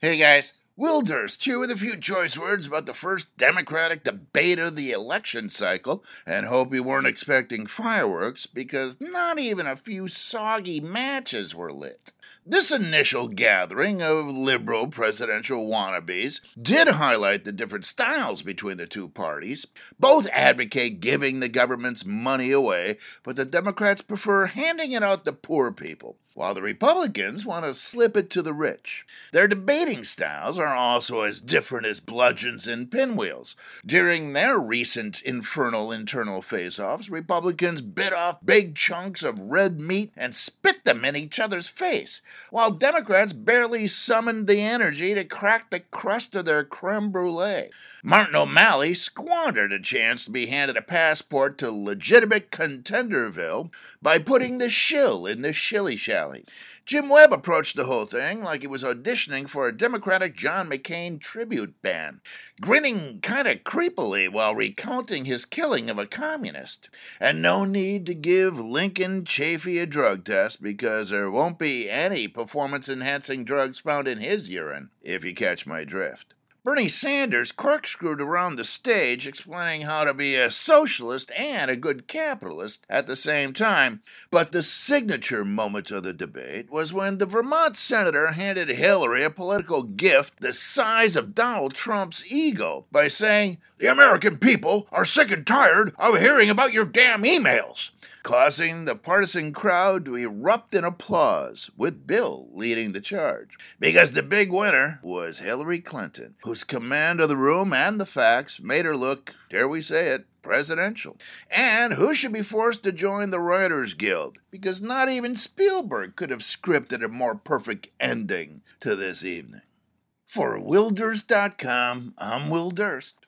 Hey guys, Will Durst here with a few choice words about the first Democratic debate of the election cycle, and hope you weren't expecting fireworks because not even a few soggy matches were lit. This initial gathering of liberal presidential wannabes did highlight the different styles between the two parties. Both advocate giving the government's money away, but the Democrats prefer handing it out to poor people, while the Republicans want to slip it to the rich. Their debating styles are also as different as bludgeons and pinwheels. During their recent infernal internal face-offs, Republicans bit off big chunks of red meat and spit them in each other's face, while Democrats barely summoned the energy to crack the crust of their creme brulee. Martin O'Malley squandered a chance to be handed a passport to legitimate Contenderville by putting the shill in the shilly-shally. Jim Webb approached the whole thing like he was auditioning for a Democratic John McCain tribute band, grinning kind of creepily while recounting his killing of a communist. And no need to give Lincoln Chafee a drug test because there won't be any performance-enhancing drugs found in his urine, if you catch my drift. Bernie Sanders corkscrewed around the stage explaining how to be a socialist and a good capitalist at the same time, but the signature moment of the debate was when the Vermont senator handed Hillary a political gift the size of Donald Trump's ego by saying, "The American people are sick and tired of hearing about your damn emails," causing the partisan crowd to erupt in applause, with Bill leading the charge. Because the big winner was Hillary Clinton, whose command of the room and the facts made her look, dare we say it, presidential. And who should be forced to join the Writers Guild, because not even Spielberg could have scripted a more perfect ending to this evening. For WillDurst.com, I'm Will Durst.